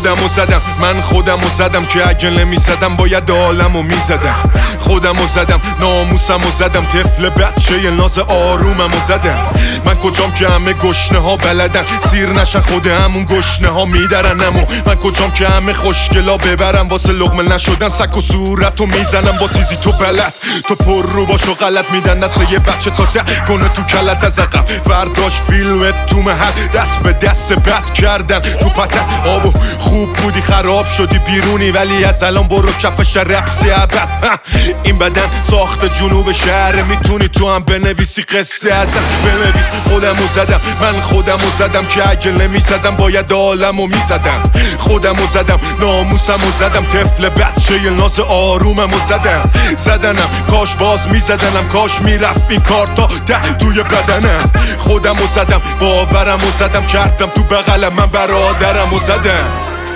خودمو زدم، من خودمو زدم که اگه نمیزدم باید عالمو میزدم. خودمو زدم، ناموسمو زدم، طفل بچه ناز آروممو زدم. من کجام که همه گشنه ها بلدن سیر نشن خود همون گشنه ها میدرنمو. من کجام که همه خوشگلا ببرم واسه لقمه نشدن سک و صورتو میزنم با تیزی تو بلد. تو پر رو باش و غلط میدن دست یه بچه تا ده کنه تو کلت از عقب. برداشت فیلمت تو محل دست به دست بد کردن تو پتن. آبو خوب بودی خراب شدی بیرونی ولی از الان برو کفش رپسی ابد. این بدن ساخت جنوب شهر میتونی تو هم بنویسی قصه ازم بنویس. خودمو زدم، من خودمو زدم که اگه نمیزدم باید عالمو میزدم. خودمو زدم، ناموسمو زدم، طفل بچه ناز آروممو زدم. زدنم کاش باز میزدنم، کاش میرفت این کار تا ده توی بدنم. خودمو زدم، باورمو زدم، کردم تو بغلم من برادرمو زدم.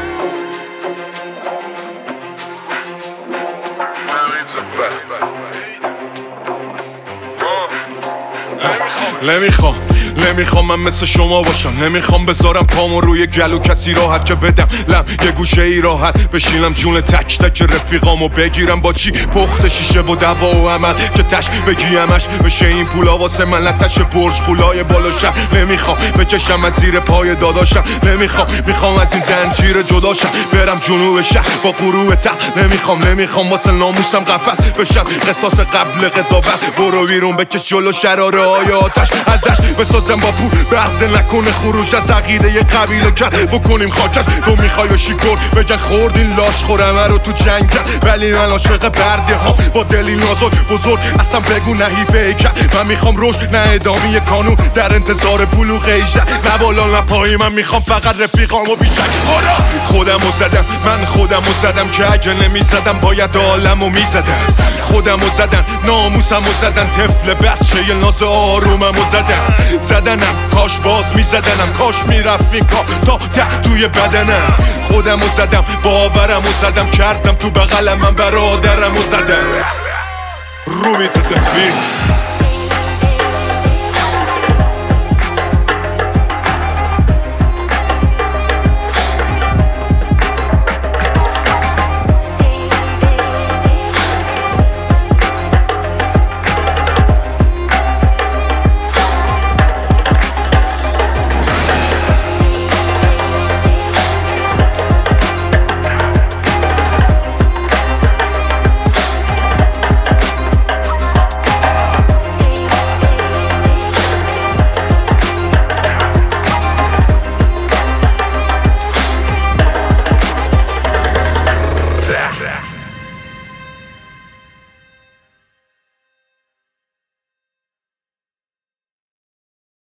نمیخوام من مثل شما باشم. نمیخوام بذارم پامو روی گلو کسی راحت که بدم لم یه گوشه ای راحت بشینم جون تک تک رفیقامو بگیرم با چی پخت شیشه و دوا و عمل که تش بگیمش بشه این پولا واسه من لتش برج خولای بالاشم. نمیخوام بکشم از زیر پای داداشم. میخوام از این زنجیر جداشم برم جنوب شهر با غروب تق. نمیخوام واسه ناموسم قفس بشم قصاص قبل قضاوت. برو بیرون بکش جلو شراره های آتش ازش بسازم با پول بهده نکنه خروج از عقیده یه قبیله کرد بکنیم خاکش. تو میخوای بشی کرد بگن خوردین لاش خورمه رو تو جنگ کرد ولی من عاشق برده ها با دلی نازک بزرگ اصلا بگو نحیفه کرد. من میخوام رشد نه ادامه قانون در انتظار بلوغ 18 نه بالا نه پایی. من میخوام فقط رفیقامو بیشک. خودمو زدم، من خودمو زدم که اگه نمیزدم باید عالمو میزدم. خودمو زدم، ناموسمو زدم، طفل بچه ناز آروممو زدنم کاش باز میزدنم، کاش میرفت این کار تا ده توی بدنم. خودمو زدم، باورمو زدم، کردم تو بغلم من برادرمو زدم. رومی تو زفیر